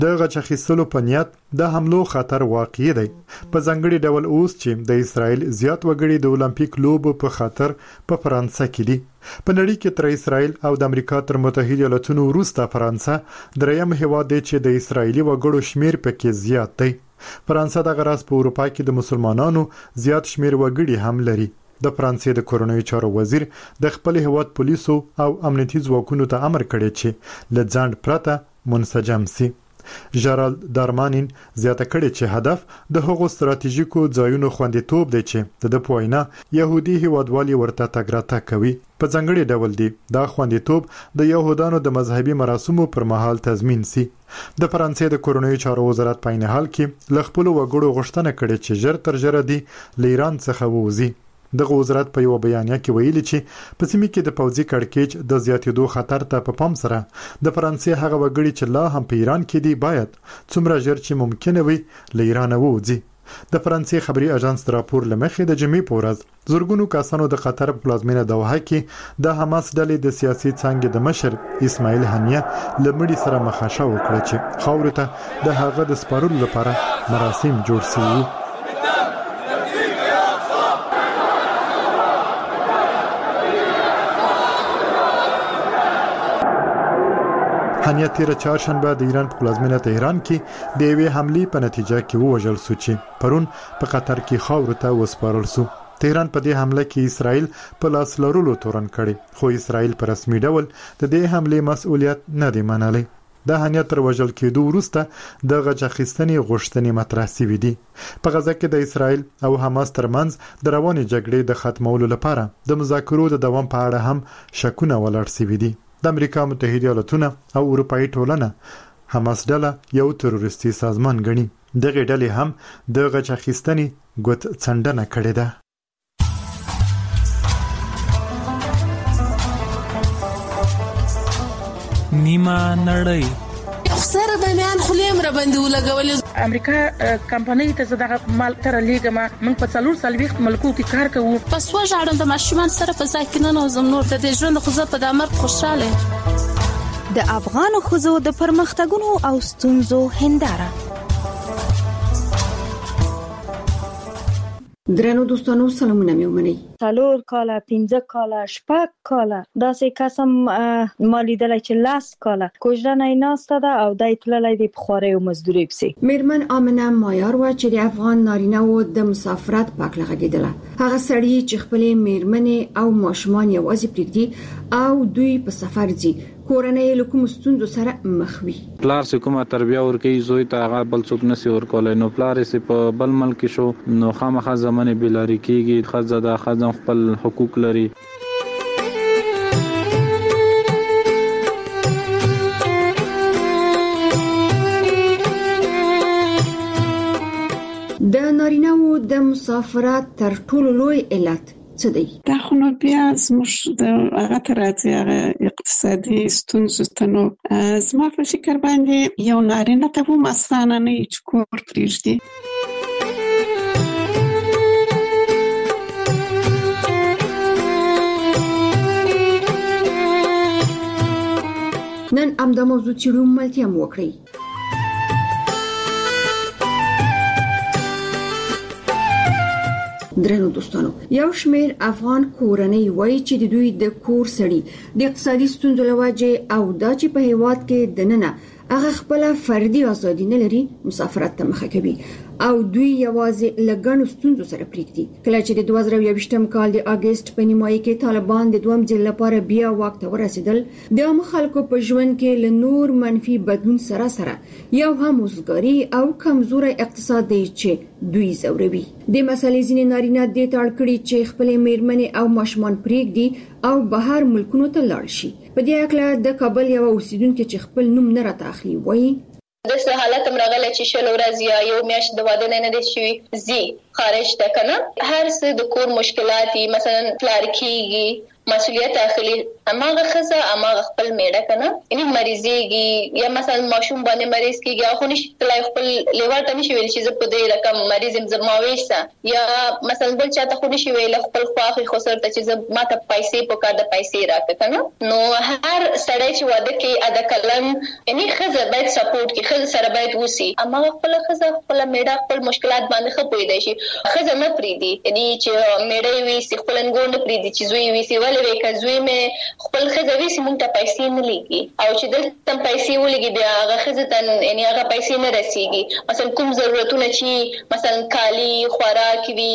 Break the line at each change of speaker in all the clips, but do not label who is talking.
د غچ اخیستلو په نیت د حملو خطر واقع دی. په ځانګړي ډول اوس چې د اسرائیل زیات وګړي د اولمپیک لوبو په خاطر په فرانسه کې دي. په نړۍ کې تر اسرائیل او د امریکا تر متحده ایالاتونو وروسته فرانسه دریم هیواد دی چې د اسرائیلي وګړو شمیر پکې زیات دی. فرانسه د غراس په اروپا کې د مسلمانانو زیات شمیر وګړي هم لري. د فرانسې د کورنیو چارو وزیر د خپل هیواد پولیسو او امنیتي ځواکونو ته امر کړی چې له ځنډ پرته منسجم سي. ژرالد دارمانین زیاته کړي چې هدف د هغو ستراتیژیکو ځایونو خوندیتوب دی چې د پوینا يهودي هیوادوالي ورته تګراته کوي. په ځانګړي ډول دی دا خوندیتوب د يهودانو د مذهبي مراسمو پر مهال تضمین سي. د فرانسې د کورنیو چارو وزارت په عین حال کې ل خپل وګړو غوښتنه کړې چې ژر تر ژره دی ل ایران څخه ووزي. دغه وزارت په یو بیانیه کې ویلي چې په سیمه کې د پوځي کړکېچ د زیاتېدو خطر ته په پام سره د فرانسې هغه وګړي چې لا هم په ایران کې دي باید څومره ژر چې ممکن وي له ایران ووځي. د فرانسې خبري اژانس راپور لمخې د جمعې په ورځ زورګونو کسانو د قطر په پلازمینه دوحه کې د حماس ډلې د سیاسي څنګه د مشر اسماعیل هنیه لمړي سره مخاشه وکړه چې خاور ته د هغه د سپارلو لپاره مراسم جوړ شي. هنیه تیر چهارشنبه د ایران په پلازمینه تهران کې د یوې حملې په نتیجه کې ووژل شو چې پرون په قطر کې خاور ته وسپارل شو. تهران په دې حمله کې اسرائیل په لاس لرلو تورن کړي خو اسرائیل په رسمي ډول د دې حملې مسؤلیت نه دی منلی. د هنیه تر وژل کېدو وروسته د غچ اخیستنې غوښتنې مطرح شوې دي. په غزه کې د اسرائیل او حماس ترمنځ د روانې جګړې د ختمولو لپاره د مذاکرو د دوام په اړه هم شکونه ولاړ شوي دي. د امریکا متحده ایالاتونه او اروپאי ټولنه حماس ډله یو تروریستي سازمان ګڼي. دغه ډلې هم د غچ اخیستنې ګوت څنډنه کړې ده.
نیمه نړۍ
سره د میان خلیم را باندې ولګولې.
امریکا کمپنۍ ته زداغه مال تر لیګما من په څلور سلويخت ملکو کې کار کوو.
پس وژاړم د ماشومان سره په ځای کې نه نوزم نور د ژوند خو زه په دمر خوشاله.
د افغان خزو د پرمختګونو او ستونزو هنداره.
درنو دوستانو سلامونه مې ومنئ.
4 کاله 15 کاله 6 کاله داسې قسم مالیدل چې 10 کاله کوژدنې ناسته ده او دای تللې د بخاري او مزدوري پسې.
میرمن آمنه مایار و چې د افغان نارینه و د مسافرت پاک لغږیدله. هغه سړی چې خپل میرمن او ماشومان یوازې پریږدي او دوی په سفر ځي کورنۍ له کوم ستونزو سره مخ وي.
پلار سې کومه تربیه ورکوي زوی ته هغه بل څوک نسی ورکولای. نو پلار سې په بل ملک شو نو خامخا زمانه بلاری کیږي. خزه خزم خپل حقوق لري.
د نارینه و د مسافرت تر ټولو لوی علت څه دی؟
دا خو نو بیا زموږ د هغه ته راځي هغه اقتصادي ستونزو ته. نو زما په فکر باندې یو نارینه ته هم اسانه نه چې کور پرېږدي.
نن امدا موضوع چیرو ملتیا موکړی. درنو دوستانو یو شمیر افغان کورنۍ وایي چې د دوی د کور سړي د اقتصادي ستونزو لوجه او دا چې په هیواد کې دننه هغه خپل فردي ازادي نه لري مسافرت ته مخه کوي او دوی یوازې لګڼو ستونزو سره پریږدي. کله چې د 2022م کال د اگست په نیمایي کې طالبان د دوم ځل لپاره بیا واک ته ورسېدل د عام خلکو په ژوند کې له نور منفي بدلون سره یو هم وزګاری او کمزوري اقتصاد دی چې دوی زوروي. د مسلې ځینې نارینه د تاړ کړي چې خپل میرمنې او ماشومان پریږدي او بهر ملکونو ته لاړ شي. په دې اړه د کابل یو اوسیدونکو چې خپل نوم نه راټاخلي وایي
د حالت مرغله چې شل ورځ یا یو میاشت د واده نه دي شوی زی خارج ته کنه هر څه د کور مشکلاتي مثلا پلار کیږي مسؤلیت اخلي اماغه خزه اماغه خپل میړه کنه یعنی مریضيږي یا مثلا ماشوم باندې مریض کیږي او نشي تلای خپل لیوال ته نشي ویل چې زه په دې رقم مریض زما وېسه یا مثلا بل چاته خو نشي ویل خپل خواخي خسر ته چې زه ماته پیسې پکار د پیسې راکړه کنه نو هر سړی چې واده کوي ادا کلن یعنی خزه باید سپورټ کی خزه سره باید وسی اماغه خپل خزه خپل میړه خپل مشکلات باندې خپوي دی شي خزه نه پریدي یعنی چې میړه وی خپل انګون پریدي چې زوی وی ولې وکزوی مې خپل خزوي سیمون ته پیسې نه لګي او چې دلته پیسې ولګي بیا هغه خزه ته یعنی هغه پیسې نه رسیږي مثلا کوم ضرورتونه چې مثلا کالی خوراک وی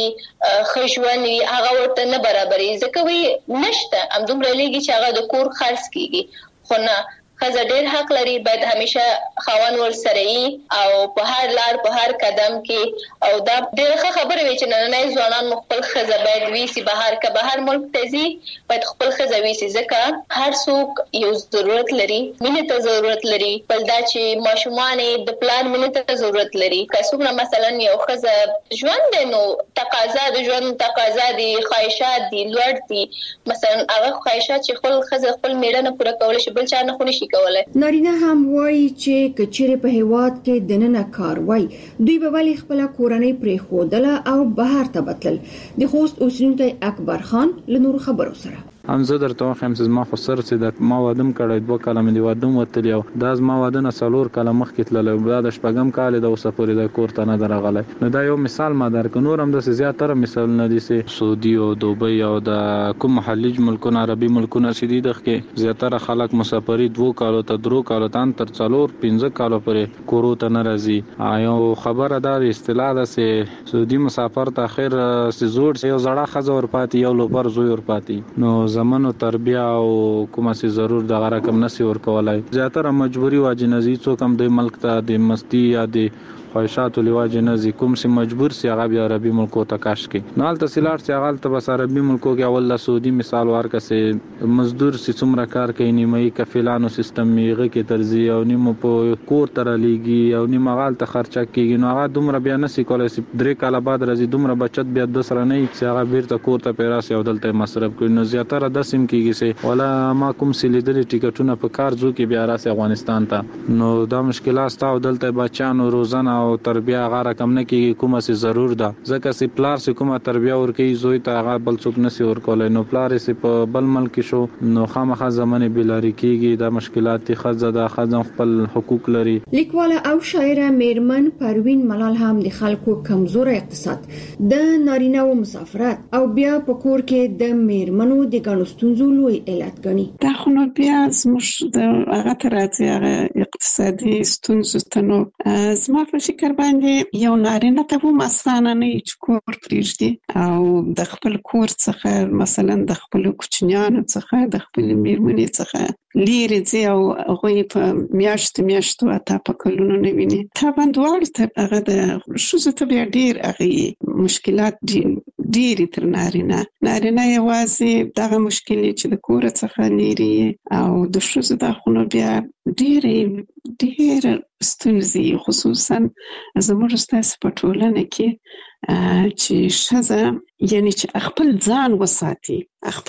خښون وی هغه ورته نه برابرې ځکه وی نشته ام دومره لګي چې هغه د کور خرڅ کیږي خو نه خزه ډېر حق لري باید همیشه خاون ور سره ای او په هر لار په هر قدم کې او دا ډېر خبره وی چې نن ځوانان خپل خزه باید ویسي بهر که بهر ملک تزي باید خپل خزه ویسي ځکه هر څوک یو ضرورت لري مینه ته ضرورت لري بل دا چې ماشومان د پلان مینه ته ضرورت لري که څوک مثلا یو خزه ژوند نو تقاضا د ژوند تقاضا دي خواهشات دي لوړ دي مثلا هغه خواهشات چې خپل خزه خپل میړه نه پوره کول شي بل چا نه خوني
نارینه هم وایي چې کچېره په هیواد کې دننه کار وای دوی به ولی خپل کورنۍ پرې خودله او بهر ته بتل د خوست اوسیدونکو اکبر خان له نور خبرو سره
هم زه درته وایم چې ما خو سر چې د ما وادم کړی 2 کاله مې د وادم وتلی او دا ما وادنه 4 کاله مخکې تللی دا د شپږم کال د اوسه پورې د کور ته نه درغلی نو دا یو مثال ما درک نور هم د زیاتره مثالونه دي چې سعودي او دوبۍ او د کوم خلیج ملکونه عربي ملکونه چې دي دغه زیاتره خلک مسافري 2 کالو ته 3 کالو ته تر 4-5 کالو پورې کورو ته نه راځي یو خبره دا اصطلاح ده چې سعودي مسافر ته اخر سي زوړ یو زړه خزه ور پاتې یو لوبر زوی ور پاتې نو زمانو تربیه او کومه سي ضرور د رقم نسی ور کولای زیاتره مجبوری واجنزي څوک هم د ملک ته د مستی یا د خواهشات لواجه نزي کوم سي مجبور سي هغه بیا عربي ملکو ته کاش کې نال تحصیلات سي هغه ته بس عربي ملکو کې اول لا سعودي مثال ورکسه مزدور سي څومره کار کوي نیمه کفیلانو سیستم میغه کې ترزی او نیمه په کور تر لګي او نیمه غال ته خرچه کیږي نو هغه دومره بیا نسی کولای سي 3 کال بعد راځي دومره بچت بیا د سره نه سي هغه بیرته کور ته پیراسي او دلته مصرف کوي نو زیاتره د سیم کیږي سي ولا ما کوم سي لیدل ټیکټونه په کار ځو کې بیا راسي افغانستان ته نو دا مشکلات تاو دلته بچانو روزانه او تربیه هغه رقم نه کیږي کومه سي ضرور ده ځکه سي پلار سي کومه تربیه ورکي زوی ته هغه بل څوک نسی ورکولای نو پلار سي په بل ملک شو نو خامخا زمانه بلاری کیږي دا مشکلات خزه د خزم خپل حقوق لري
لیکواله او شاعره میرمن پروین ملال هم د خلکو کمزور اقتصاد د نارینه او مسافرت او بیا په کور کې د میرمنو د ګڼستونزو لوی علت غني
دا خو نو بیا زموږ د هغه تراتي هغه اقتصادي ستونزو ته نو زما په فکر باندې یو نارینه ته هم اسانه نه چې کور پرېږدي او د خپل کور څخه مثلا د خپل کوچنیانو څخه د خپل میرمنې څخه لیرې ځي او هغوی په میاشتو اته په کلونو نه ویني طبعا دواړو ته هغه د ښځو ته بیا ډېر هغې مشکلات ډېرې تر نارینه یوازې دغه مشکلې چې د کور څخه لیرې او د ښځو دا خو نو بیا ډېر ستونزې خصوصا زموږ ستاسو په ټولنه کې چې ښځه یعنی چې خپل ځان وساتي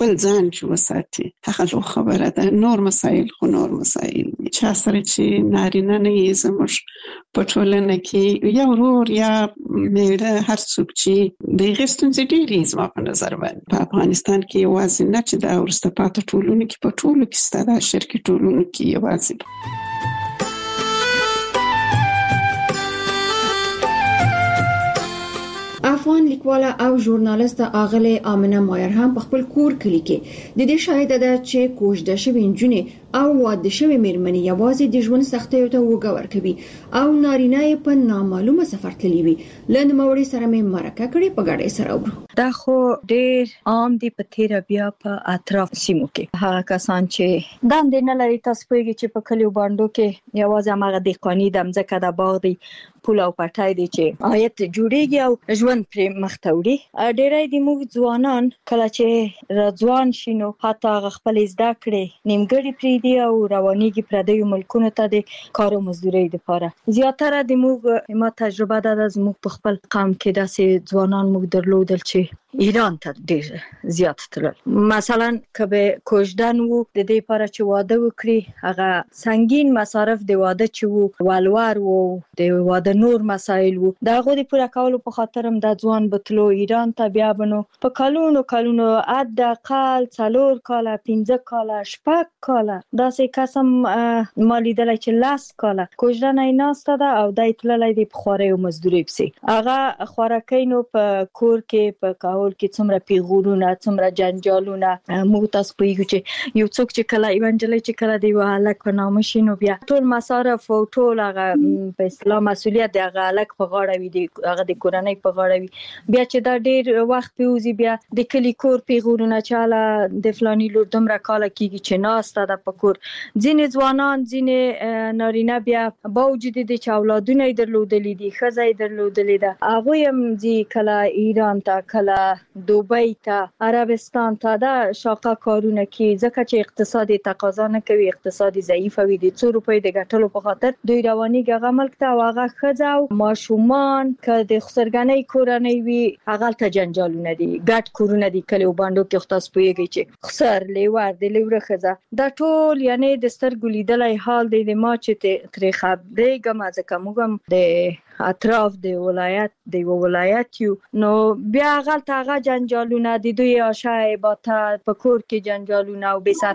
هغه لو خبره ده نور مسائل چا سره چې نارینه نه یې زموږ په ټولنه کې یا ورور یا میړه هر څوک چې د هغې ستونزې ډېرې زما په نظر باندې په افغانستان کې یوازې نه چې د وروسته پاتې ټولنو کې په ټولو کې ستا د شرقي ټولنو کې یوازې
افغان لیکواله او ژورنالیست اغله امنه مایر هم په خپل کور کلی کې د دې شاهده ده چې کوژده شوی نجونې او واده شوی میرمنې یوازې د ژوند سختیو ته وګور کوي او نارینه په نامعلومه سفر تللی وي لنموړي سره مې مرکه کړې په ګاډي سره ورو
دا خو ډېر عام دي په تیر بیا په اطراف سیمو کې هغه کسان چې دند نه لري تاسو پوهیږئ چې په کلیو باندې کې یوازې هغه د قانوني د ځمکه د باغ دی پول او پټای دي چې آیت جوړیږي او ژوند پر مختوري ډېرای دي موږ ځوانان کله چې ځوان شینو حتی خپل زده کړې نیمګړي پری شوی دي او روانيږي پردیو ملکونو ته د کارو مزدوري لپاره. زیاتره د موږ ما تجربه ده زموږ په خپل قوم کې داسې ځوانان موږ درلودل چې ایران ته ډیر زیات تلل. مثلا کبه کوژدن وو د دې لپاره چې واده وکړي هغه سنگین مصارف د واده چې وو ولور وو د واده نور مسایل وو دا غو د پوره کولو په خاطر هم د ځوان بتلو ایران ته بیا بنو په کلونو عد اقل 4 کاله 15 کاله 6 کاله داسې قسم مالی دلای چې 10 کاله کوژدن ایناسته ده او دای تللی د بخاري او مزدوري پسې هغه خوراکینو په کور کې په کاول کې څومره پیغورونه څومره جنجالونه موږ تاسو پوهیږو چې یو څوک چې کله ایونجلی چې کله دی هلک په نامه شي نو بیا ټول مصارف او ټول هغه په اصطلاح مسؤلیت د هغه هلک په غاړه وي د هغه د کورنۍ په غاړه وي بیا چې دا ډیر وخت پیوزي بیا د کلی کور پیغورونه چې اله د فلاني لور دومره کاله کیږي چې ناسته ده په کور ځینې ځوانان ځینې نارینه بیا باوجود د چې اولادونه درلودلې دي ښځه یې درلودلې ده هغوی هم ځي کله ایران ته کله دوبۍ ته عربستان ته دا شاقه کارونه کوي ځکه چې اقتصادي تقاضا نه کوي اقتصادي ضعیف وي د 2 روپۍ د ګټلو په خاطر دوی رواني هغه ملک ته هغه ښځه او ماشومان که د خسرګنۍ کورنۍ وي هغه ته جنجالونه دي ګډ کورونه دي کله وباندو کې خاص پويږي چې خسر لیور د لیوره ښځه دا ټول یعنی د سترګو لیدلای حال دی د ما چې ترې خبرې ګم ځکه موږ د اطراف د ولایت یو نو بیا غلطه هغه جنجالونه د دوی آشای عبادت په کور کې جنجالونه او بې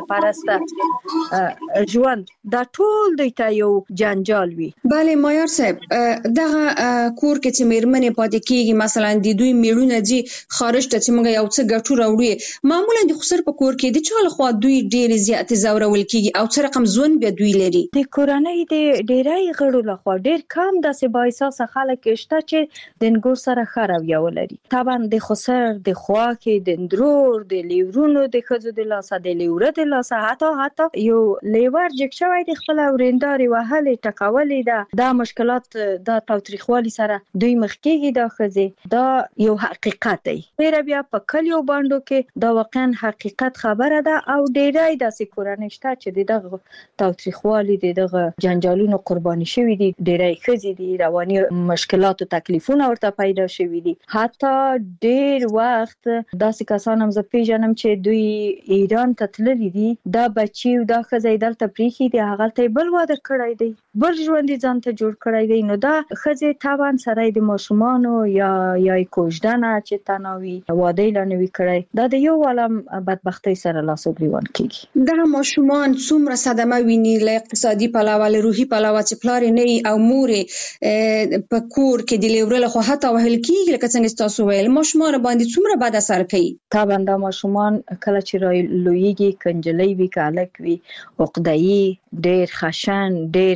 سرپرسته ژوند دا ټول دوی ته یو جنجال وي.
بله مایار صاحب دغه کور کې چې میرمنې پاتې کیږي مثلا د دوی میړونه دي خارج ته چې موږ یو څه ګټو راوړي معمولا د خسر په کور کې د چاله خو دوی ډیر زیات زورول کیږي او څه رقم ژوند به دوی لري
د کورنۍ د ډیرای غړو لخوا ډیر کم داسې بایساس خلک شته چې د نګور سره خروي ولري طبعا د خسر د خواکې د اندرور د لیورونو د خزو د لاسه د لیوره د لاسه حتی یو لیور جک شوی د خپل ورنداري وهلې ټکولې دا مشکلات د تاوتریخوالي سره دوی مخ کېږي د خزې دا یو حقیقت دی بیا په کلیو باندو کې دا واقعا حقیقت خبره ده او ډیرای داسې کورنۍ شته چې دغه تاوتریخوالي دغه جنجالونو قرباني شوی دي ډیرای خزې دي رواني مشکلات او تکلیفونه ورته پیدا شوي دي حتی ډیر وخت داسې کسان هم زه پیژنم چې دوی ایران ته تللي دي دا بچي او دا ښځه دلته پریښي دي هغه ته بل واده کړی دی بل ژوند ځان ته جوړ کړی دی نو دا ښځې طبعا سره د ماشومانو یا کوژدنه چې تناوي واده لنوي کړی دا د یو عالم بدبختی سره لاس او ګریوان کیږي
دا ماشومان څومره صدمه ویني له اقتصادي پلوه له روحي پلوه چې پلار نه او مور په کور کې د لیورل خو حتی وهل کیږي لکه څنګه تاسو ویل ماشومان باندې څومره بد اثر کوي
طبعا دا ماشومان کله چې لویږي کنجلې وی کالک وی عقده‌ای ډیر خشن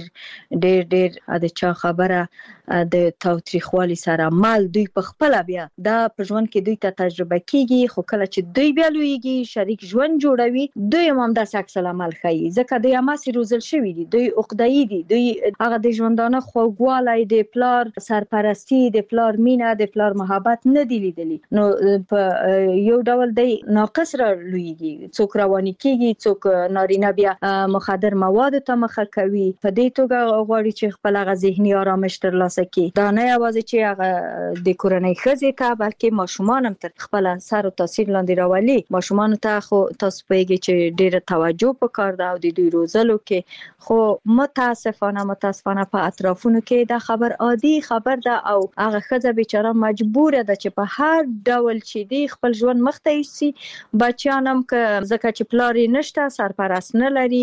ډیر د چا خبره د تاوتریخوالي سره مال دوی په خپل بیا دا په ژوند کې دوی ته تجربه کیږي خو کله چې دوی بیا لویږي شریک ژوند جوړوي دوی هم د عکس العمل ښيي ځکه دوی اماسي روزل شوی دي دوی عقده‌ای دي دوی هغه د ژوندانه خوږوالی د پلار سرپرستی د پلار مینه د پلار محبت نه دی لیدلی نو په یو ډول دی ناقص را لویږي څوک رواني کیږي څوک نارینه بیا مخدر مواد ته مخه کوي په دې توګه غواړي چې خپل هغه ذهني آرامش ترلاسه کړي دا نه یوازې چې هغه د کورنۍ ښځې ته بلکې ماشومان هم تر خپل سر او تاثیر لاندې راولي ماشومان ته خو تاسو پوهیږئ چې ډیره توجه پکار ده او د دوی روزلو کې خو متاسفانه په اطرافونو کې دا خبر عادي خبر ده او هغه ښځه بیچاره مجبوره ده چې په هر ډول چې دی خپل ژوند مخ ته یوسي بچیان هم که ځکه چې پلار یې نشته سرپرست نه لري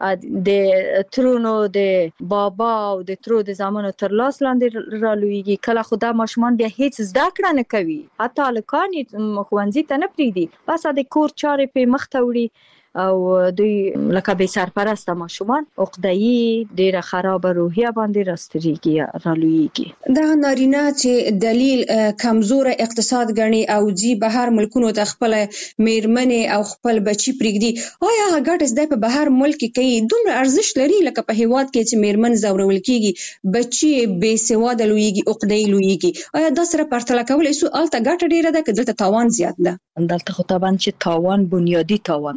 د ترونو د بابا او د ترو د زامنو تر لاس لاندې رالویږي کله خدا ماشومان بیا هیڅ زده کړه نه کوي حتی الکان ښوونځي ته نه پریږدي بس د کور چارې په مخ ته وړي او دوی لکه به سرپرسته ماشومان عقده‌ای ډیره خراب روحیه باندې راستریږي رالویږي
دا نارینه چې دلیل کمزور اقتصاد غني او جی بهر ملکونو ته خپل میرمنې او خپل بچی پریږدي آیا هغه ګټه د په بهر ملک کې دومره ارزښت لري لکه په هیواد کې چې میرمن زورول کیږي بچی بے سواده لویږي عقده‌ای لویږي آیا دا سره پرتله کولای سو الته ګټه ډیره ده که دلته تاوان زیات ده
دلته خو طبعا چې تاوان بنیادی تاوان دی ځکه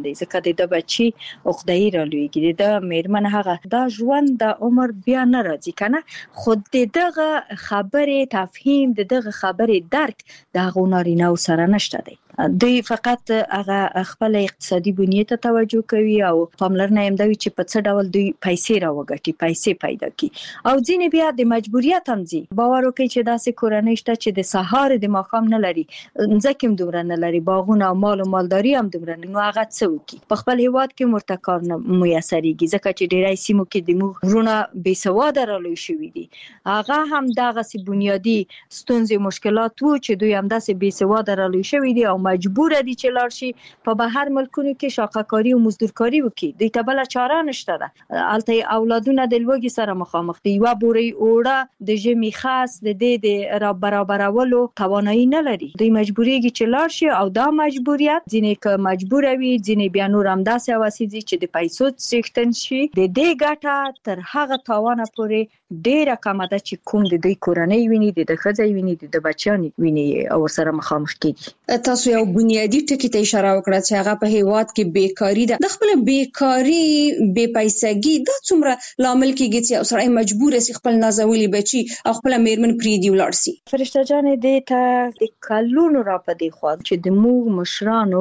د بچي عقده‌ای را لویږي د میرمن هغه دا ژوند د عمر بیا نه راځي کنه خود دغه خبره تفهیم دغه خبره درک د غونارینه سره نشته دی دوی فقط هغه خپل اقتصادي بنیاد ته توجه کوي او پاملرنه هم دوی چې په څه ډول دوی پیسې راوګټي پیسې پیدا کړي او ځینې بیا د مجبوریت هم دي باور وکړي چې داسې کورنۍ شته چې د سهار د ماښام نه لري ځکه هم دومره نه لري باغونه او مال او مالداري هم دومره نو هغه څه وکړي په خپل هیواد کې مرتکار نه میسرېږي ځکه چې ډیری سیمو کې د موږ ورونه بې سواده را لوی شوي دي هغه هم دغه سي بنیادی ستونزې مشکلات وو چې دوی هم داسې بې سواده را لوی شوي دي او مجبور دي چې لاړ شي په بهر ملکونو کې شاقه‌کاري او مزدورکاري وکړي دوی ته بل چاره نشته ده الته اولادونه د لوږې سره مخامخ دي یو بوري اوړه د ژمي خاص د دې را برابرولو توانایي نه لري دوی مجبوریږي چې لاړ شي او دا مجبوریت ځینې که مجبور وي ځینې بیا نور هم داسې واسي چې د پیسو څښتن شي د دې ګټه تر هغه تاوانه پورې ډیره کمه ده چې کوم د دوی کورنۍ ویني د ښځې ویني د بچیانو ویني او سره مخامخ کیږي
تاسو یو بنیادی ټکی ته اشاره وکړه چې هغه په هیواد کې بیکاری ده د خپل بیکاری بې پیسګي د څومره لامل کیږي چې سړی مجبور سي خپل نازولي بچي او خپل میرمن پریدي ولاړ سي
فرشته جانې دې ته د کلونو را پدې خو چې د موږ مشرانو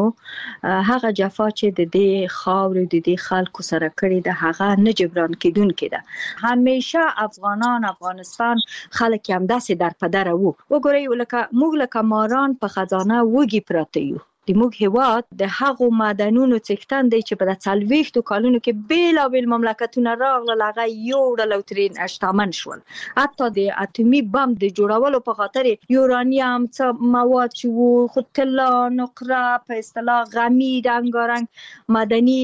هغه جفا چې د دې خاورې د دې خلکو سره کړی ده هغه نه جبران کیدونکې ده همیشه افغانستان خلک هم داسې در پدره وو وګورئ لکه موږ لکه ماران په خزانه وږي پراته یو د موږ هیواد د هغو معدنونو څښتن دی چې په 40 کالونو کې بیلابیل مملکتونه راغلل هغه یو ډول ترين اشتمن شول حتی د اتمی بم د جوړولو په خاطر یورانیم څه مواد چې وو خو طلا نقره په اصطلاح غمی رنگارنګ مدني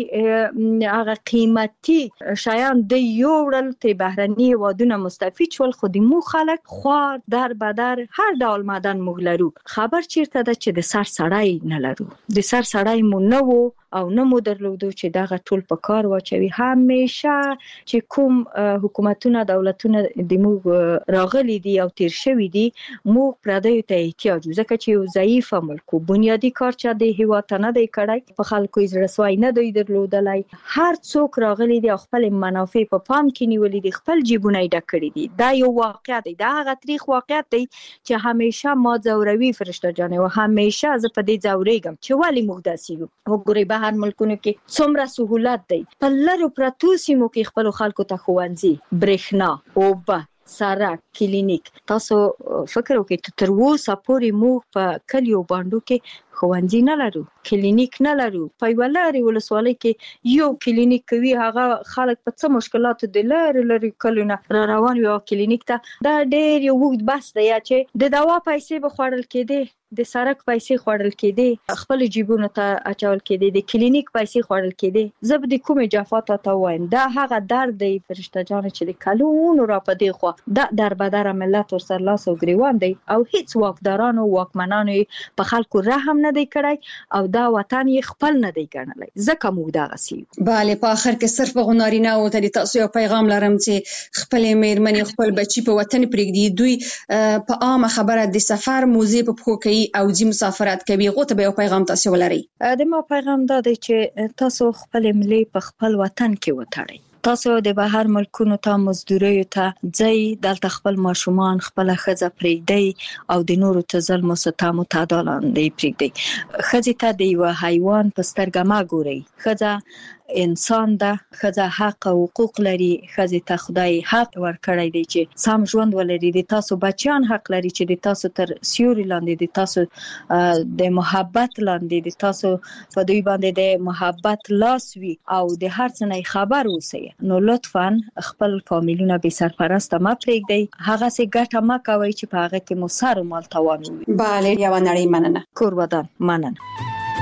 هغه قیمتي شیان د یو ډول ته بهرني هیوادونه مستفید شول خو د مو خلک خوار در بدر هر ډول معدن موږ لرو خبر چیرته ده چې د سر سړی نه د سر سړی مو نه وو او نه مو درلودو چې دغه ټول په کار واچوي همیشه چې کوم حکومتونه دولتونه د موږ راغلي دي او تیر شوي دي موږ پردیو ته احتیاج ځکه چې یو ضعیف ملک بنیادی کار چې د هیواد نه دی کړی په خلکو یې رسوای نه دی درلودلای هر څوک راغلي دي خپل منافع په پام کې نیولې دي خپل جیبونه یې ډک کړي دي دا یو واقعیت دی دا هغه تاریخ واقعیت دی چې همیشه ما زوروي فرشته جانې او همیشه ز په دې زورېږم چې ولی موږ داسې یو وګورئ هر ملکونو کې څومره سہولت دی په لرو پرتو سیمو کې خپل خلکو ته ښوونځي برېښنا اوبه سړک کلینیک تاسو فکر وکړئ تر اوسه پورې موږ په کلیو باندې کې ښوونځي نه لرو کلینیک نه لرو په ولاري ولسوالۍ کې یو کلینیک کوي هغه خلک په څه مشکلاتو د لري کلونه را روان یو کلینیک ته دا ډېر یو وخت بس دی چې د دوا پیسې به خوړل کېدي د سړک پیسې خوړل کېدي خپل جیبونو ته اچول کېدي د کلینیک پیسې خوړل کېدي زب د کومه جفات ته وایم دا هغه درد دی فرشته جان چې د کلونو را پدې خو دا در بدر ملت ور سر لاس او گریوان دی او هیڅ واکدارانو واکمنانو په خلکو رحم نه دی کړی او دا وطن یې خپل نه دی ګڼلی ځکه موږ دا غسی
bale په اخر کې صرف غونارینه او ته تاسو یو پیغام لرم چې خپل میرمنې خپل بچی په وطن پرېږدي دوی په عامه خبره د سفر موزه په پخو کوي او ځي مسافرت کوي غوته به یو پیغام تاسو ولري
د ما پیغام دا دی چې تاسو خپل ملي په خپل وطن کې وتاړئ تاسو د بهر ملکونو ته مزدوري ته ځي دلته خپل ماشومان خپل ښځه پرېږدي او د نورو ته ظلم او ستم او تعدال اندې پرېږدي ښځې ته د یو حیوان په سترګه ما ګوري ښځه انسان ده ښځه حق او حقوق لري ښځې ته خدای حق ورکړی دی چې سم ژوند ولري د تاسو بچیان حق لري چې د تاسو تر سیوري لاندې د تاسو د محبت لاندې د تاسو په دوی باندې د محبت لاس وي او د هر څه نه خبر اوسئ نو لطفاً خپل فامیلونه به سرپرست ما پرېږدئ هغه څه ګټه ما کوي چې په هغه کې مو سر او مال تاوان وي
bale یو نړۍ مننه
کوربدان مننه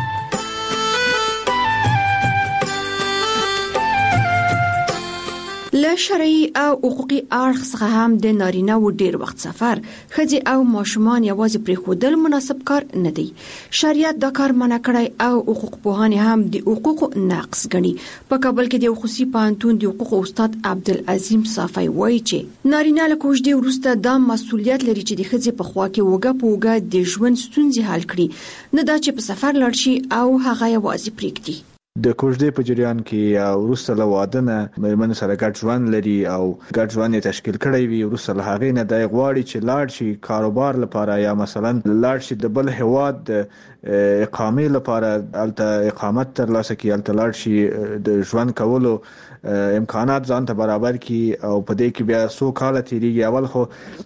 له شرعي او حقوقي اړخ څخه هم د نارینه و ډیر وخت سفر ښځې او ماشومان یوازې پرېښودل مناسب کار نه دی شریعت دا کار منع کړی او حقوق پوهان هم د حقوقو نقض ګڼي په کابل کې د خصوصي پوهنتون د حقوقو استاد عبدالعظیم صافی وایي چې نارینه له کوژدې وروسته دا مسؤلیت لري چې د ښځې په خوا کې وګه په وګه د ژوند ستونزې حل کړي نه دا چې په سفر لاړ شي او هغه یوازې پرېږدي
د کوژدې په جریان کې او وروسته له واده نه مېرمن سره ګډ ژوند لري او ګډ ژوند یې تشکیل کړی وي، وروسته له هغې نه د غواړي چې لاړ شي کاروبار لپاره یا مثلا لاړ شي د بل هیواد اقامې لپاره، الته اقامت ترلاسه کړي، الته لاړ شي د ژوند کولو امکانات ځان ته برابر کی او په دې کې بیا څو کال تیریږي. اول خو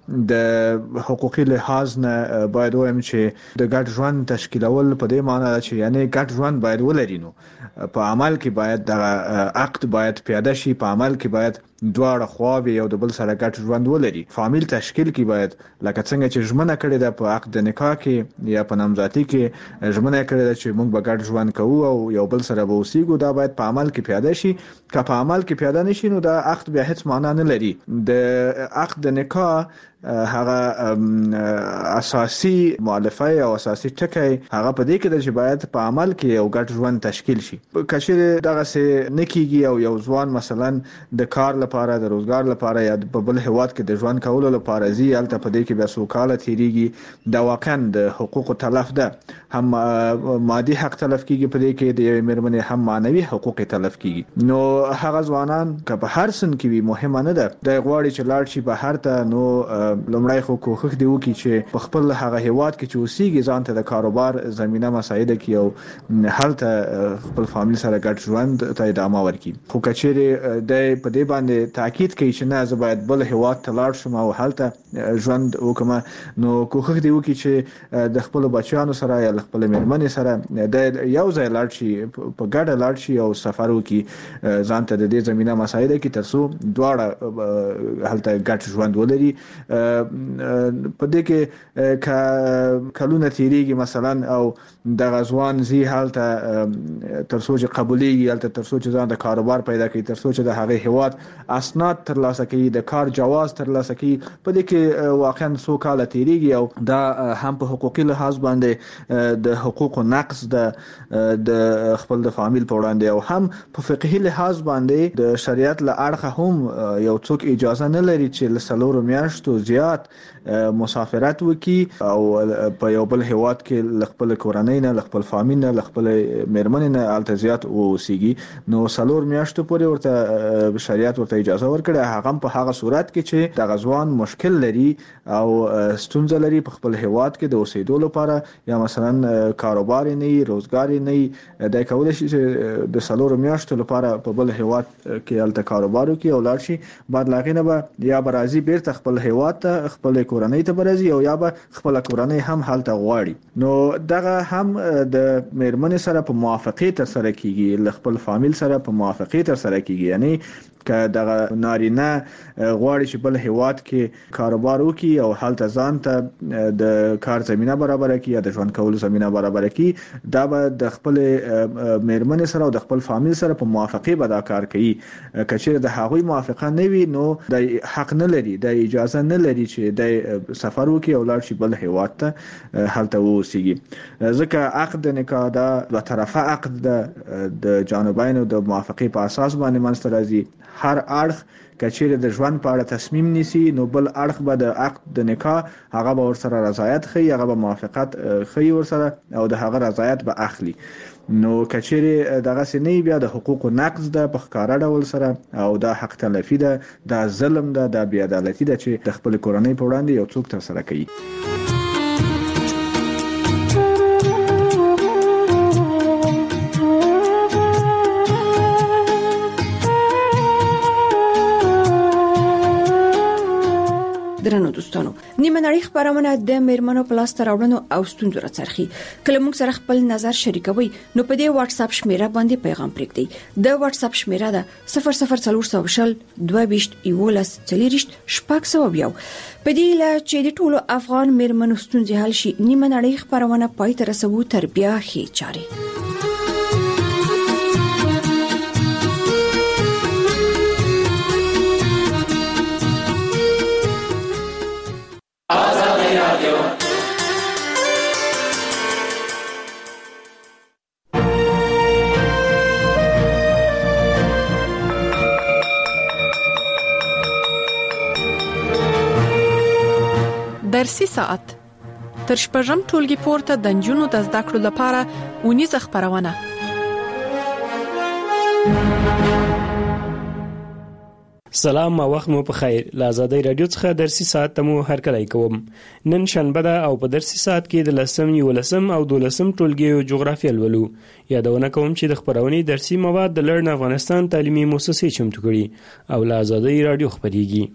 د حقوقي لحاظ نه باید وایم چې د ګډ ژوند تشکیلول په دې معنی ده چې یعنی ګډ ژوند باید ولري، نو په عمل کې باید د عقد باید پیاده شي، په عمل کې باید دواړه خواوې یو د بل سره ګډ ژوند ولري. فامیل تشکیل کې باید لکه څنګه چې ژمنه کړې ده په عقد نکاح کې یا په نامزادۍ کې ژمنه کړې ده چې موږ به ګډ ژوند کوو او یو بل سره به اوسېږو، دا باید په عمل کې پیاده شي. که په عمل کې پیاده نشي نو دا عقد بیا هیڅ معنا نه لري. د عقد نکاح هغه اساسي مؤلفه او اساسي ټکی هغه په دې کې د چې باید په عمل کې یو ګډ ژوند تشکیل شي. کچېره دغه څه نکېږي او یو ځوان مثلا د کار لپاره د روزګار لپاره یا په بل هیواد کې د ژوند کولو لپاره زی الته په دې کې بیا څو کال تیریږي، دا واقعا د حقوقو تلف ده، هم مادي حق تلف کیږي په دې کې د مېرمنې، هم معنوي حقوق تلف کیږي. نو هغه ځوانان که په هر سن کې وي مهمه نه ده د غواړي چې لاړ شي بهر ته، نو لومړی خو کوښښ دی وکړي چې په خپل هغه هیواد کې چې اوسېږي ځان ته د کاروبار زمينه مساعده کړي او هلته خپل فامیل سره ګډ ژوند ته ادامه ورکړي. خو کچېره د په دې باندې تاکید کوي چې نه زه باید بل هیواد ته لاړ شم او هلته ژوند وکم، نو کوښښ دی وکړي چې د خپل بچیانو سره یا خپل مېرمنې سره د یو ځای لاړ شي، په ګډه لاړ شي او سفر وکړي ځان ته د دې زمينه مساعده کړي ترڅو دواړه هلته ګډ ژوند ولري. په دې کې کلونه تیریږي مثلا او د غزوان زی هلته ترڅو چې قبولېږي، هلته ترڅو چې ځان د کاروبار پیدا کړي، ترڅو چې د هغه هیواد اسناد ترلاسه کړي، د کار جواز ترلاسه کړي، په دې کې واقعا څو کال تیریږي او دا هم په حقوقي لحاظ باندې د حقوقو نقض د خپل د فامیل په وړاندې او هم په فقهي لحاظ باندې د شریعت له اړخه هم یو څوک اجازه نه لري چې له 4 میاشتو زیات مسافرت وکي او په یو بل هیواد کې خپل کورنۍ نه، خپل فامیل نه، خپل مېرمنې نه الته زیات اوسېږي. نو 4 میاشتو پورې ورته شریعت ورته اجازه ورکړه، هغه په هغه صورت کې چې د غزوان مشکل لري او ستونزه لري په خپل هیواد کې د اوسېدو لپاره یا مثلا کاروبار نه، روزګار نه، د کولای شي چې د 4 میاشتو لپاره په بل هیواد کې الته کاروبار وکړي او لاړ شي. بعد لاغې نه به یا برازي بیرته خپل هیواد ته خپل کورنۍ ته برازي او یا به خپل کورنۍ هم حالت غواړي. نو دغه هم د مېرمنې سره په موافقه تر سره کیږي، خپل فامیل سره په موافقه تر سره کیږي. یعنی که دغه نارینه غواړي چې بل هیواد کې کاروبار وکړي او حالت ځان ته د کار زمينه برابر کړي یا د ژوند کولو زمينه برابر کړي، دا به د خپل مېرمنې سره او د خپل فامیل سره په موافقه به دا کار کوي. کچېره د هغوی موافقه نه وي نو د حق نه لري، د اجازه نه لري چې د سفر وکړي او لاړ شي بل هیواد ته هلته اوسېږي. ځکه عقد نکاح دا دوه طرفه عقد ده، د جانبینو د موافقه په اساس باندې منځته راځي. هر اړخ کچېره د ژوند په اړه تصمیم نیسي نو بل اړخ به د عقد د نکاح هغه به ورسره رضایت خي، هغه به موافقت خي ورسره او د هغه رضایت به اخلي. نو کچېره دغه سنې بیا د حقوقو نقض ده په ښکارا ډول سره او دا حق تلفي ده، دا ظلم ده، دا بې عدالتي ده چې د خپل کورنۍ په وړاندې یو څوک تر سره کوي.
درنو دوستانو، نیمه نړۍ خبرونه د میرمنو په لاس راوړنو او ستونزو راڅرخي. کله موږ سره خپل نظر شریکوي نو په دې واتس اپ شمیره باندې پیغام پرېږدئ. د واتس اپ شمیره ده 00400 22 11 40 600. په دې لا چې د ټولو افغان میرمنو ستونزې حل شي، نیمه نړۍ خبرونه پای ته رسوي تر بیا هي چاري.
درسي ساعت تر شپږم ټولګي پورته د نجونو د زده کړو لپاره ونیزه خبرونه.
سلام او وخت مو په خیر. له آزادۍ رادیو څخه درسي ساعت ته مو هرکلی کوم. نن شنبه ده او په درسي ساعت کې د 10 11 او 12 ټولګیو جغرافیه لولو. یادونه کوم چې د خبرونې درسي مواد د لرن افغانستان تعلیمي مؤسسې چمتو کړي او له آزادۍ رادیو خبريږي.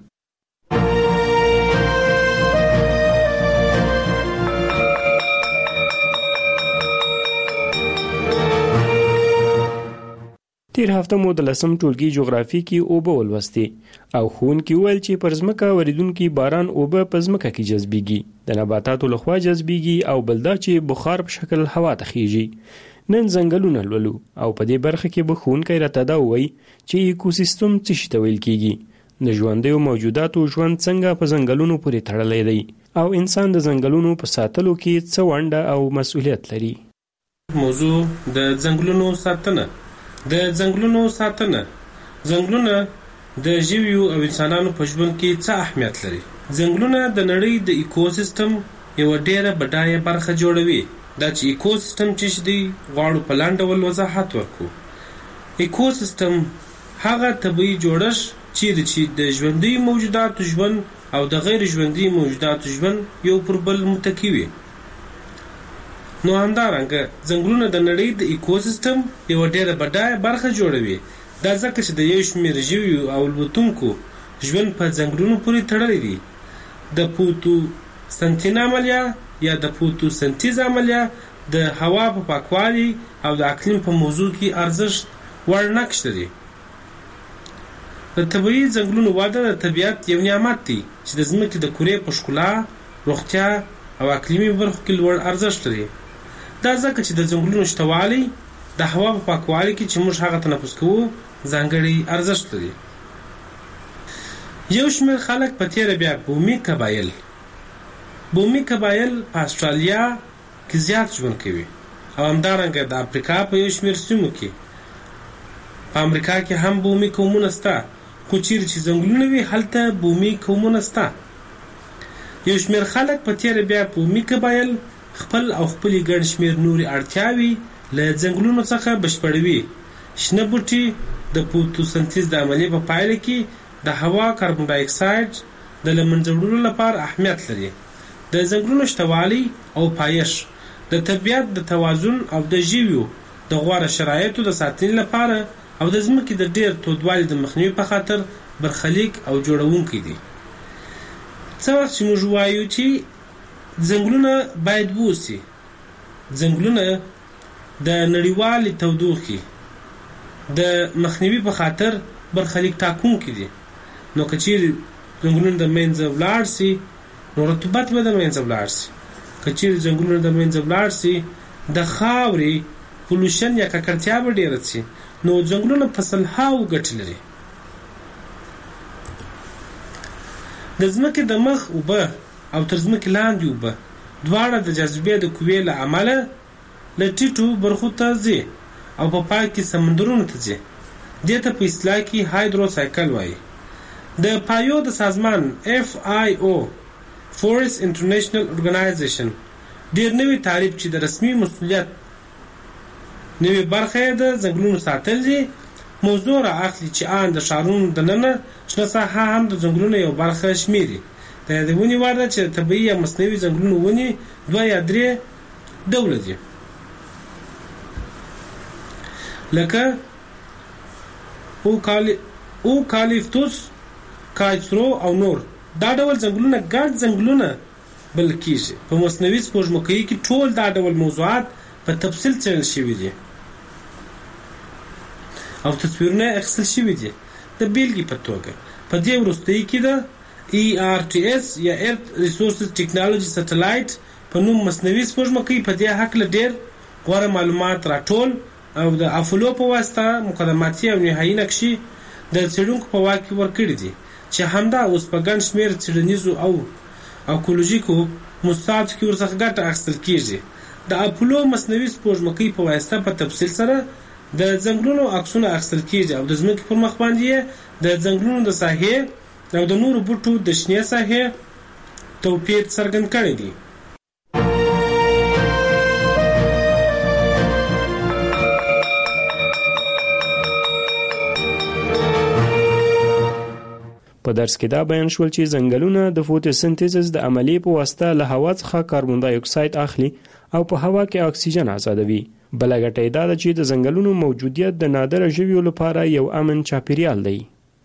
تیر هفته مو د 10 ټولګي جغرافي کې اوبه ولوستي او ښوونکي وویل چې پر ځمکه وریدونکي باران اوبه په ځمکه کې جذبېږي، د نباتاتو لخوا جذبېږي او بل دا چې بخار په شکل هوا ته خیږي. نن ځنګلونه لولو او په دې برخه کې به ښوونکی راته دا ووایي چې ایکوسیستم څه شي ته ویل کېږي، د ژوندیو موجوداتو ژوند څنګه په ځنګلونو پورې تړلی دی او انسان د ځنګلونو په ساتلو کې څه ونډه او مسؤلیت لري.
موضوع د ځنګلونو ساتنه. د ځنګلونو ساتنه. ځنګلونه د ژویو او انسانانو په ژوند کې څه اهمیت لري؟ ځنګلونه د نړۍ د ایکوسیستم یو ډېره بډایه برخه جوړوي. دا چې ایکوسیستم چې دی غواړو په لاندې ډول وضاحت ورکړو. ایکوسیستم هغه طبیعي جوړښت چې د ژوندي موجوداتو ژوند او د غیر ژوندي موجوداتو ژوند یو پر بل متکی وي. نو همدارنګه ځنګلونه د نړۍ د ایکوسیستم یو ډېره بډایه برخه جوړوي. دا ځکه چې د یو شمېر ژویو او الوتونکو ژوند په ځنګلونو پورې تړلی دی. د فوتوسنتین عملیه یا د فوتوسنتیز عملیه د هوا په پاکوالي او د اقلیم په موضوع کې ارزښت وړ نقش لري. د طبیعي ځنګلونو وده د طبیعت یو نعمت دی چې د ځمکې د کورې په ښکلا، روغتیا او اقلیمي برخو کې لوړ ارزښت لري. دا ځکه چې د ځنګلونو شتوالی د هوا په پاکوالي کې چې موږ هغه تنفس کوو ځانګړی ارزښت لري. یو شمېر خلک په تیره بیا بومي قبایل په استرالیا کې زیات ژوند کوي او همدارنګه د افریقا په یو شمېر سیمو کې. په امریکا کې هم بومي قومونه شته، خو چیرې چې ځنګلونه وي هلته بومي قومونه شته. یو شمېر خلک په تیره بیا بومي قبایل خپل او خپلې ګڼ شمېر نورې اړتیاوې له ځنګلونو څخه بشپړوي. شنه بوټي د فوتوسنتیز د عملیې په پایله کې د هوا کاربن ډای اکساید د له منځه وړلو لپاره اهمیت لري. د ځنګلونو شتوالی او پایش د طبیعت د توازن او د ژویو د غوره شرایطو د ساتنې لپاره او د ځمکې د ډېر تودوالي د مخنیوي په خاطر برخلیک او جوړونکی دي. څه وخت چې موږ وایو چې ځنګلونه باید ووسي، ځنګلونه د نړیوالې تودوخې د مخنیوي په خاطر برخلیک ټاکونکي دي. نو که چیرې ځنګلونه د منځه ولاړ سي نو رطوبت به د منځه ولاړ سي. که چیرې ځنګلونه د منځه ولاړ سي د خاورې پولوشن یا ککړتیا به ډېره سي. نو ځنګلونه په سلهاوو ګټې لري. د ځمکې د مخ اوبه او تر ځمکې لاندې اوبه دواړه د جاذبې د قوې له امله له ټیټو برخو ته ځي او په پای کې سمندرونو ته ځي. دې ته په اصطلاح کې هایدروسایکل وایي. د پایو د سازمان FIO فورست انټرنیشنل اورګنایزیشن ډېر نوی تعریف چې د رسمي مسؤلیت نوی برخه د ځنګلونو ساتل دي موضوع را اخلي چې آن د ښارونو دننه شنه ساحه هم د ځنګلونو یو برخه شمیري. د یادونې وړ ده چې طبیعي یا مصنوعي ځنګلونو ونې 2 یا 3 ډوله دي، لکه اوکالیپتوس، کایسرو او نور. دا ډول ځنګلونه ګډ ځنګلونه بلل کېږي. په مصنوعي سپوږمکۍ کې ټول دا ډول موضوعات په تفصیل څېړل شوي دي او تصویرونه اخیستل شوي دي. د بیلګې په توګه په دې وروستۍ کې د ERTS یا Earth Resources Technology Satellite په نوم مصنوعي سپوږمکۍ په دې هکله ډېر غوره معلومات راټول او د افولو په واسطه مقدماتي او نهایي نقشې د څېړونکو په واک کې ورکړي دي چې همدا اوس په ګڼ شمېر څېړنیزو او اکولوژیکو موضوعاتو کې ورڅخه ګټه اخیستل کېږي. د اپولو مصنوعي سپوږمکۍ په واسطه په تفصیل سره د ځنګلونو عکسونه اخیستل کېږي او د ځمکې پر مخ باندې د ځنګلونو د ساحې او د نورو بوټو د شنې ساحې توپیر څرګند کړی دی.
په درس کې دا بیان شول چې ځنګلونه د فوتوسنتیز د عملیې په واسطه له هوا څخه کاربن دای اکساید اخلي او په هوا کې اکسیجن آزادوي. بله ګټه یې دا ده چې د ځنګلونو موجودیت د نادره ژویو لپاره یو امن چاپیریال دی.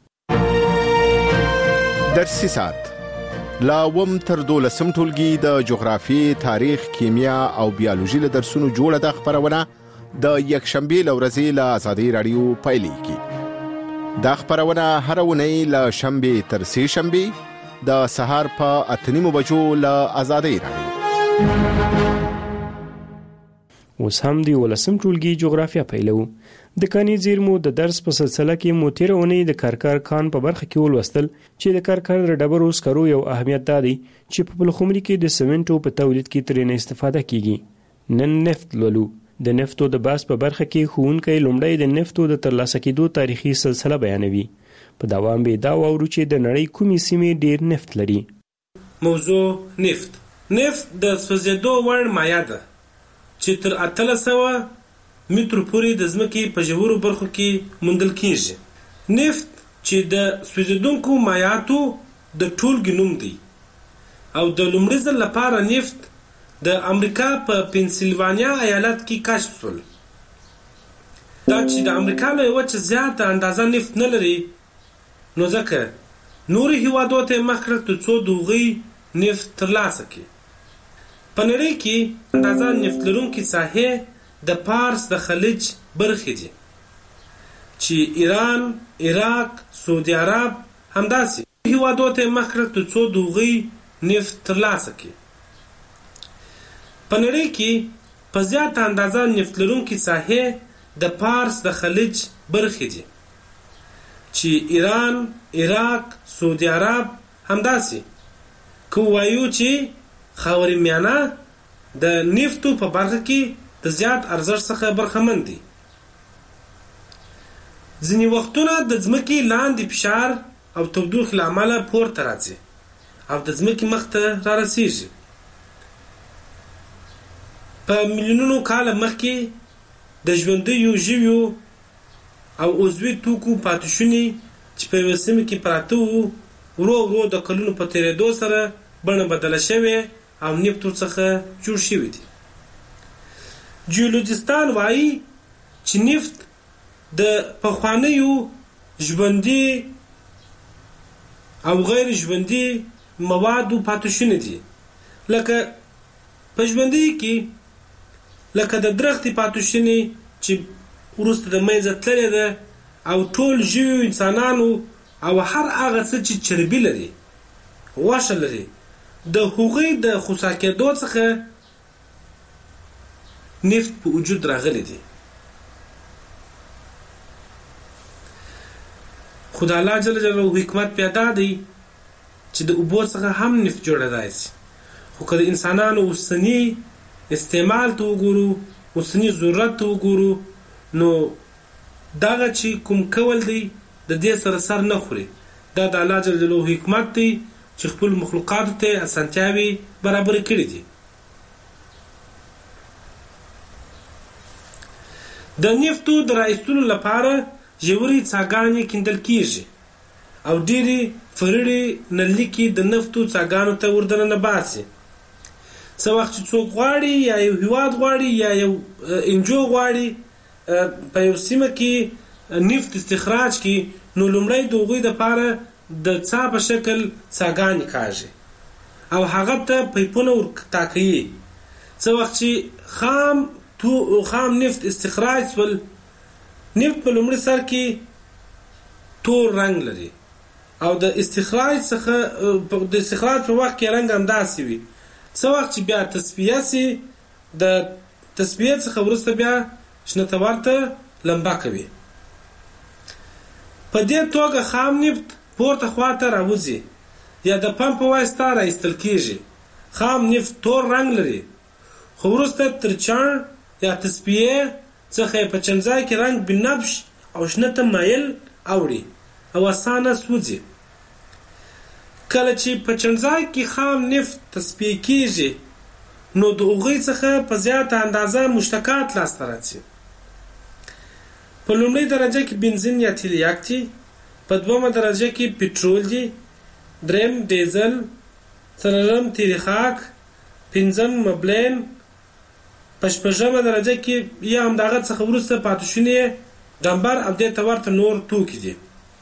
درسي ساعت لا وم تر 12 ټولګي د جغرافي، تاریخ، کیمیا او بیولوژي له درسونو جوړه د خبرونه د یکشنبه لورځي له آزادۍ رادیو پایلیږي. دا خبرونه هر ونی له شنبه تر سه شنبه د سهار په 8:30 بجو له آزادۍ رادیو.
اوس هم دی 12 ټولګي جغرافیا پیلو. د کاني زیرمو د درس په سلسله کې مو تیر اونۍ د کارکار کان په برخه کې ولوستل چې د کارکار د ډبرو سکرو یو اهمیت دی چې په پلخمري کې د سمنټو په تولید کې ترې استفاده کیږي. نن نفت لولو. د نفتو د باس په برخه کې ښوونکی لومړی د نفتو د ترلاسه کېدو تاریخي سلسله بیانوي. په دوام به دا واورو چې د نړۍ کومې سیمې ډیر نفت لري.
موضوع نفت. نفت د سوځېدو وړ مایع ده چې تر 800 متر پورې د ځمکې په ژورو برخو کې موندل کیږي. نفت چې د سوځېدونکو مایعاتو د ټولګې نوم دی او د لومړي ځل لپاره نفت د امریکا په پنسلوانیا ایالت کې کشف شول. دا چې د امریکا له وچې زیاته اندازه نفت نه لري نو ځکه نورو هیوادو ته مخ کړ ترڅو د هغوی نفت ترلاسه کړي. په نړۍ کې اندازه نفت لرونکي ساحې د پارس د خلیج برخې دي چې ایران، عراق، سعودي عرب همداسې هیوادو ته مخ کړ ترڅو د هغوی نفت ترلاسه کړي. په نړۍ کې په زیاته اندازه نفت لرونکي ساحې د پارس د خلیج برخې دي چې ایران، عراق، سعودي عرب همداسې که وایو چې خاورې میانه د نفتو په برخه کې د زیات ارزښت څخه برخمن دي. ځینې وختونه د ځمکې لاندې فشار او تودوخې له امله پورته راځي او د ځمکې مخ ته را رسیږي. په میلیونونو کاله مخکې د ژوندیو ژویو او عضوي توکو پاتې شوني چې په یوه سیمه کې پراته وو ورو ورو د کلونو په تېرېدو سره بڼه بدله شوې او نفتو څخه جوړ شوي دي. جیولوجستان وایي چې نفت د پخوانیو ژوندي او غیر ژوندي موادو پاتې شوني دي. لکه په ژوندي کې لکه د درختې پاتې شوني چې وروسته د منځه تللې ده او ټول ژویو انسانانو او هر هغه څه چې چربي لري، غوښه لري، د هغوی د خوسا کېدو څخه نفت په وجود راغلی دی. خو د الله جل جلاله حکمت پیدا دی چې د اوبو څخه هم نفت جوړېدای شي. خو که د انسانانو اوسني استعمال ته وګورو، اوسني ضرورت ته وګورو، نو دغه چې کوم کول دی د دې سره سر نه خوري. دا د الله جل جلاله حکمت دی چې خپل مخلوقاتو ته اسانتیاوې برابر کړي دي. د نفتو د رایستلو لپاره ژورې څاګانې کیندل کیږي او ډېرې فرړې نلکې د نفتو څاګانو ته وردننه باسي. څه وخت چې څوک غواړي یا یو هیواد غواړي یا یو انجو غواړي په یو سیمه کې نفت استخراج کړي نو لومړی د هغوی دپاره د څا په شکل څاګانې کاږي او هغه ته پیپونه ورټاکوي. څه وخت چې خام نفت استخراج شول، نفت په لومړي سر کې تور رنګ لري او د استخراج په وخت کې رنګ همداسې وي. څه وخت چې بیا تصفیه سي، د تصفیه څخه وروسته بیا شنه ورته لمبه کوي. په دې توګه خام نفت پورته خواته راوځي یا د پمپ په واسطه راایستل کیږي. خام نفت تور رنګ لري خو وروسته تر چاڼ یا تصفیه څخه په چمځای کې رنګ بنفش او شنه ته مایل اوړي او اسانه سوځي. کله چې په چمځای کې خام نفت تصفیه کیږي نو د هغوی څخه په زیاته اندازه مشتقات لاسته راځي. په لومړۍ درجه کې بنزین یا تیلیاک دي، په دومره درجه کې پټرول دي، دریم ډیزل، څلورم تیری خاک، پنځم مبلین، په شپږمه درجه کې یا همدغه څخه وروسته پاتې شونې ډمبر او دې ته ورته نور توکي دي.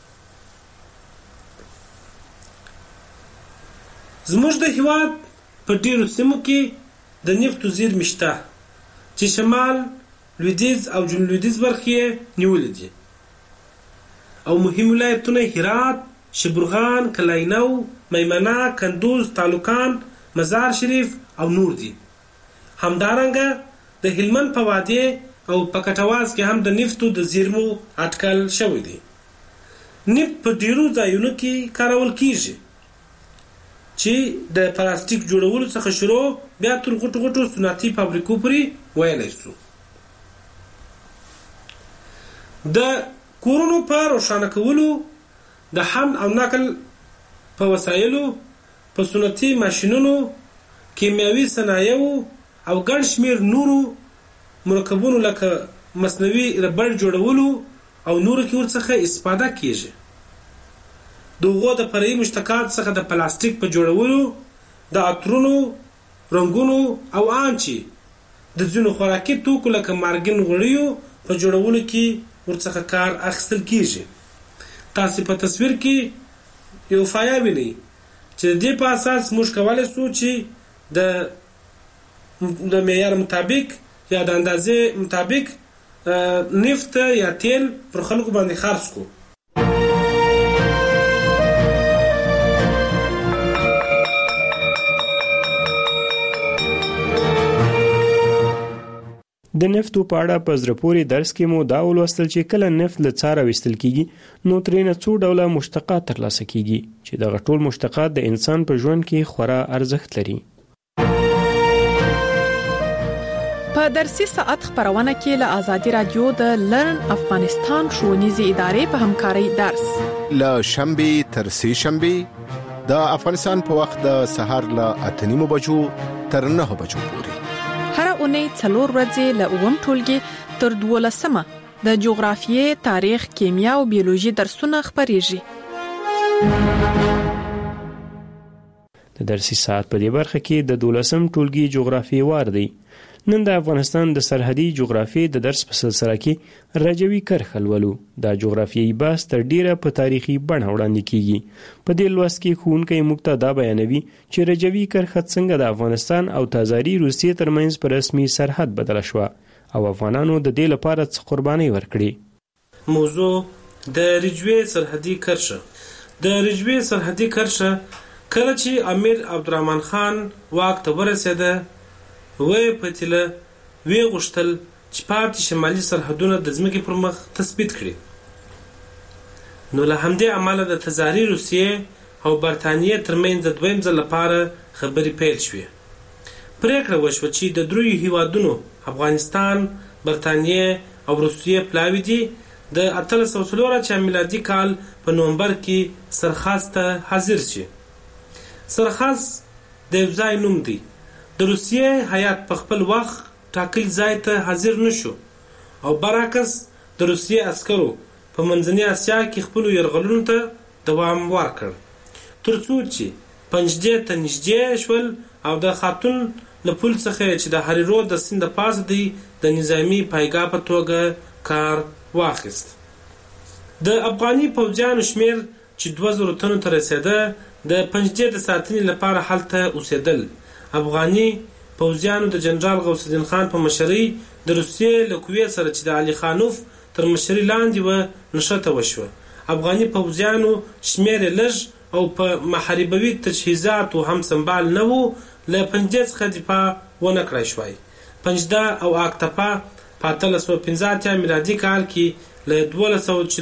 زموږ د هیواد په ډیرو سیمو کې د نفتو زیرمې شته چې شمال، لویدیځ او جنوب لویدیځ برخې یې نیولې دي او مهم ولایتونه هرات، شبرغان، کلاینو، میمنه، کندوز، تالوکان، مزار شریف او نور دي. همدارنګه د هلمند په وادي او په کټواز کې هم د نفتو د زیرمو اټکل شوی دی. نفت په ډیرو ځایونو کې کارول کیږي چې د پلاستیک جوړولو څخه شروع بیا تر غټو غټو صنعتي فابریکو پورې ویلی شو. د کورونو په روښانه کولو، د حمل او نقل په وسایلو، په صنعتي ماشینونو، کیمیاوي صنایعو او ګڼ شمېر نورو مرکبونو لکه مصنوعي ربړ جوړولو او نورو کې ورڅخه استفاده کیږي. د هغو د فرعي مشتقات څخه د پلاستیک په جوړولو، د عطرونو، رنګونو او ان چې د ځینو خوراکي توکو لکه مارګین غوړیو په جوړولو کې ورڅخه کار اخیستل کیږي. تاسو په تصویر کې یو فایل وینئ چې د دې په اساس موږ کولی شو چې د معیار مطابق یا د اندازې مطابق نفت یا تیل پر خلکو باندې خرڅ کړو.
د نفتو په اړه په زړه پورې درس کې مو دا ولوستل چې کله نفت له څاره ویستل کیږي نو ترېنه څو ډوله مشتقات ترلاسه کیږي چې دغه ټول مشتقات د انسان په ژوند کې خورا ارزښت لري.
په درسي ساعت خبرونه کې له آزادي رادیو د لرن افغانستان ښوونیزې ادارې په همکارۍ درس
له شنبه تر سه شنبه د افغانستان په وخت د سهار له 8:30 بجو تر 9 بجو پورې.
هر اونۍ 4 ورځې له 9 ټولګي تر 12 د جغرافیې، تاریخ، کیمیا او بیولوژي درسونه خبريږي.
د درسي ساعت په دې برخه کې د 12 ټولګي جغرافیې وار دی. نن د افغانستان د سرحدي جغرافیې د درس په سلسله کې رجوي کرښه لولو. دا جغرافیایي بحث تر ډیره په تاریخي بڼه وړاندې کیږي. په دې لوست کې ښوونکی موږ ته دا بیانوي چې رجوي کرښه څنګه د افغانستان او تازاري روسیې ترمنځ په رسمي سرحد بدله شوه او افغانانو د دې لپاره څه قربانۍ ورکړي.
موضوع د رجوي سرحدي کرښه. د رجوي سرحدي کرښه کله چې امیر عبدالرحمن خان واک ته ورسېده وی پتیله وی غشتل چې پاتې شمالي سرحدونه د ځمکې پر مخ تثبیت کړي. نو له همدې امله د تزاري روسیې او برتانیې ترمنځ د دویم ځل لپاره خبرې پیل شوې. پریکړه وشوه چې د دریو هیوادونو افغانستان، برتانیې او روسیې پلاوي دي د 1804 میلادي کال په نومبر کې سرخاس ته حاضر شي. سرخاس د یو ځای نوم دی. د روسیې هیات په خپل وخت ټاکل ځای ته حاضر نشو او برعکس د روسیې عسکرو په منځنۍ اسیا کې خپل یرغلونو ته دوام ورکړ ترڅو چې پنجدې ته نږدې شول او د خاتون له پل څخه چې د هریرو د سیند پاس دی د نظامی پایګاه په توګه کار واخیست. د افغاني پوځیانو شمیر چې 2000 تنو ته رسېده د پنجدې د ساتنې لپاره هلته اوسېدل. افغاني پوځیانو د جنرال غوث الدین خان په مشرۍ د روسیې له قوې سره چې د علي خانوف تر مشرۍ لاندې و نښته وشوه. افغاني پوځیانو شمیر لږ او په محاربوي تجهیزاتو هم سنبال نه وو له پنجدې څخه دفاع ونه کړای شوای. پنجده او اکتپا په 1815 میلادي کال کې له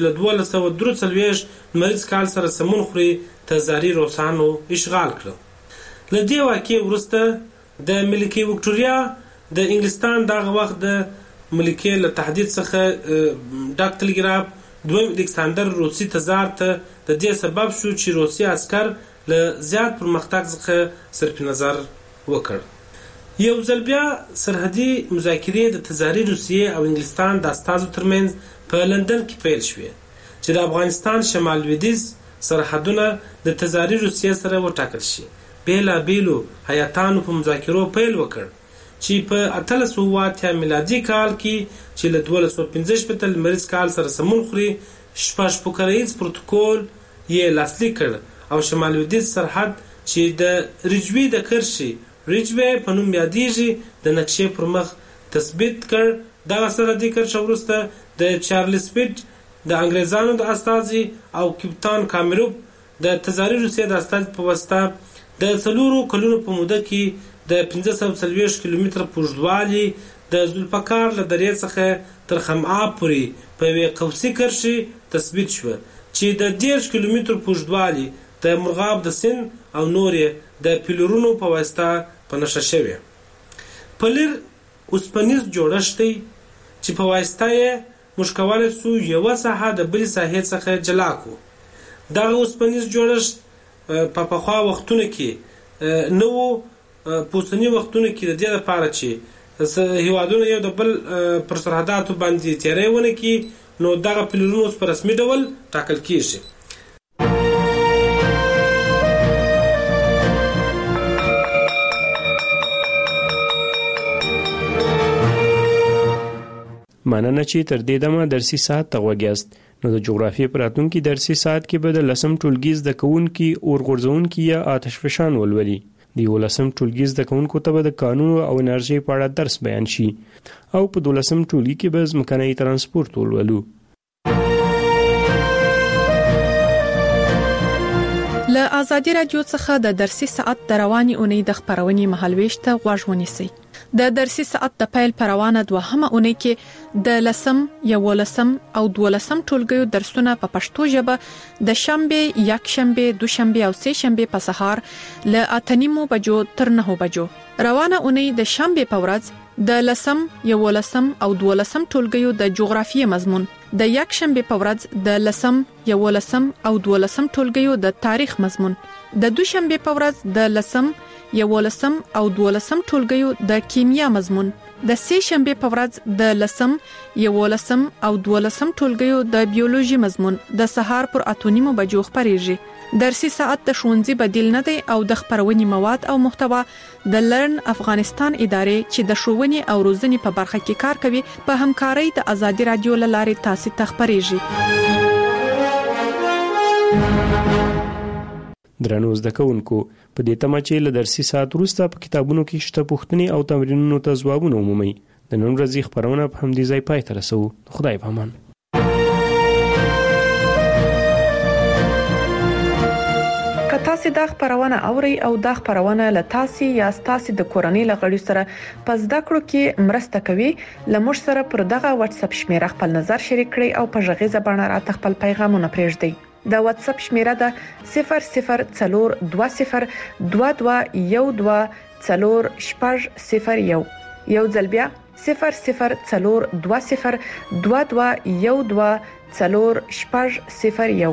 1243 لمریز کال سره سمون خوري تزاري روسانو اشغال کړ. له دې واقعې وروسته د ملکه وکټوریا د انګلستان دغه وخت د ملکې له تهدید څخه ډاک ټلګراف دویم الکساندر روسي تزار ته د دې سبب شو چې روسي عسكر له زیات پرمختګ څخه صرف نظر وکړ. یو ځل بیا سرحدي مذاکرې د تزاري روسیې او انګلستان د استازو ترمنځ په لندن کې پیل شوې چې چې د افغانستان شمال لویدیځ سرحدونه د تزاري روسیې سره وټاکل شي. بیلابیلو هیاتانو په مذاکرو پیل وکړ چې په 1880 میلادي کال کې چې له 1215 لمریز کال سره سمون خوري شپږ پوکریز پروتوکول یې لاسلیک کړ او شمال لویدیځ سرحد چې د رجوی د کرشي رجوی په نوم یادېږي د نقشې پر مخ تثبیت کړ. دغه سرحدي کرښه وروسته د چارلز پیټ د انګریزانو د استازي او کپتان کامیروف د تزاري روسیې د استازي په واسطه د 4 کلونو په موده کې د 540 کیلومتر پوښدوالي د ذوالفقار له درې څخه تر خمعاب پورې په یوې قوسي کرښې تثبیت شو چې د 10 کیلومتر پوښدوالي د مرغاب د سیند او نورې د پیلورونو په واسطه په نشه شوی. پلیر اوسپنیز جوړښت دی چې په واسطه یې موږ کولی سو یوه ساحه د بلې ساحې څخه جلا کړو. دغه اوسپنیز جوړښت په پخوا وختونو کې نه و. په اوسني وختونو کې د دې لپاره چې هیوادونه یو د بل پر سرحداتو باندې تیری ونه کړي نو دغه پلورونه اوس په رسمي ډول ټاکل کیږي.
مننه چې تر دې دمه درسي ساعت ته غوږیاست. نو د جغرافیې په راتلونکي درسي ساعت کې به د 10م ټولګي زده کوونکي اور غورځونکي یا آتش فشان ولولي. د 11م ټولګي زده کوونکو ته به د قانون او انرژي په اړه درس بیان شي او په 12م ټولګي کې به ځمکنی ترانسپورت ولولو.
له آزادي رادیو څخه د درسي ساعت د رواني اونۍ د خبرونې مهالويش ته غوږ ونیسئ. د درسي ساعت د پیل پروانه دوهمه اونۍ کې د 10م، 11م او 12م ټولګیو درسونه په پښتو ژبه د شنبه، یکشنبه، دوشنبه او سه شنبه په سهار له 8:30 بجو تر 9 بجو. روانه اونۍ د شنبه په ورځ د 10م، 11م او 12م ټولګیو د جغرافیې مضمون، د یکشنبه په ورځ د 10م، 11م او 12م ټولګیو د تاریخ مضمون، د دوشنبه په ورځ د 10م، 11م او 12م ټولګیو د کیمیا مضمون، د سه شنبه په ورځ د 10م، 11م او 12م ټولګیو د بیولوژي مضمون د سهار پر 8:30 بجو خبريږي. درسي ساعت د ښوونځي بدیل نه دی او د خبرونې مواد او محتوا د لرن افغانستان ادارې چې د ښوونې او روزنې په برخه کې کار کوي په همکارۍ د آزادي رادیو لارې تاسو ته خبريږي.
درنو زده کوونکو، په دې تمه چې له درسي ساعت وروسته په کتابونو کې شته پوښتنې او تمرینونو ته ځوابونه ومومئ. د نن ورځې خبرونه په همدې ځای پای ته رسوو. خدای په امان.
که تاسو دا خبرونه اورئ او دا خبرونه له تاسو یا تاسو د کورنۍ لغړي سره پس دا کړو کې مرسته کوي، لمر سره پر دغه واتس اپ شمیره خپل نظر شریک کړئ او په ژغې زبانه راته خپل پیغامونه پرېږدئ. د واتس اپ شمیره ده 004212124001. یو ځل بیا 004212124001.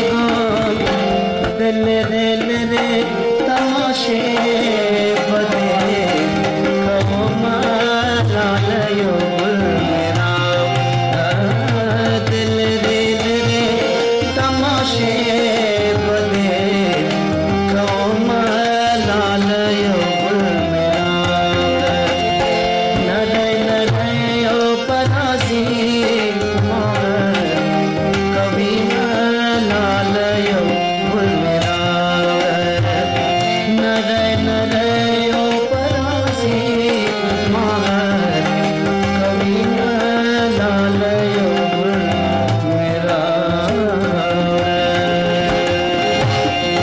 तमाशे बदे